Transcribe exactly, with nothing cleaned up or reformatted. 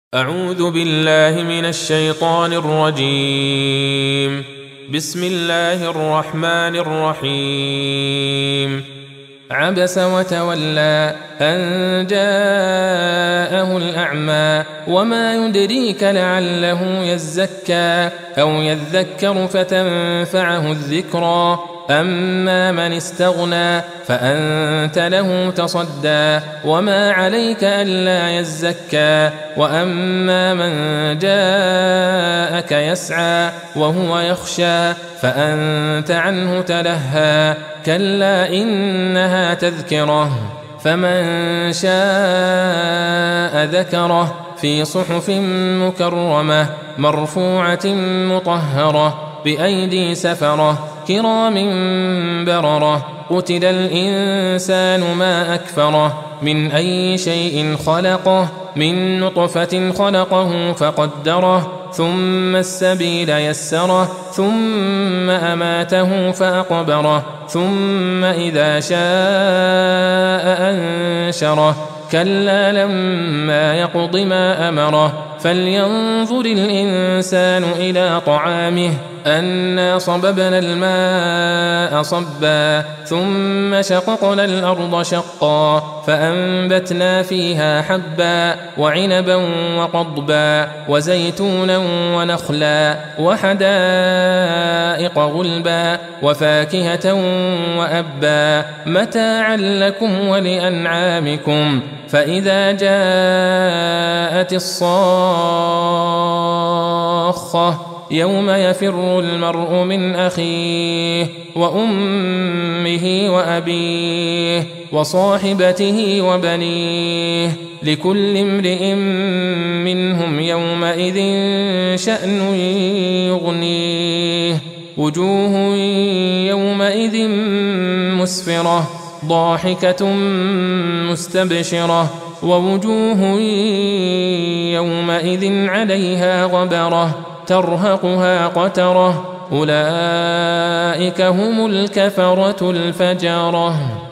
أعوذ بالله من الشيطان الرجيم. بسم الله الرحمن الرحيم. عبس وتولى أن جاءه الأعمى وما يدريك لعله يزكى أو يذكر فتنفعه الذكرى أما من استغنى فأنت له تصدى وما عليك ألا يزكى وأما من جاءك يسعى وهو يخشى فأنت عنه تلهى كلا إنها تذكرة فمن شاء ذكره في صحف مكرمة مرفوعة مطهرة بأيدي سفرة كرام بررة قتل الإنسان ما أكفره من أي شيء خلقه من نطفة خلقه فقدره ثم السبيل يسره ثم أماته فأقبره ثم إذا شاء أنشره كلا لما يقض ما أمره فلينظر الإنسان إلى طعامه أنا صببنا الماء صبا ثم شققنا الأرض شقا فأنبتنا فيها حبا وعنبا وقضبا وزيتونا ونخلا وحدائق غلبا وفاكهة وأبا متاعا لكم ولأنعامكم فإذا جاءت الصاخة يوم يفر المرء من أخيه وأمه وأبيه وصاحبته وبنيه لكل امرئ منهم يومئذ شأن يغنيه وجوه يومئذ مسفرة ضاحكة مستبشرة ووجوه يومئذ عليها غبرة ترهقها قترة أولئك هم الكفرة الفجرة.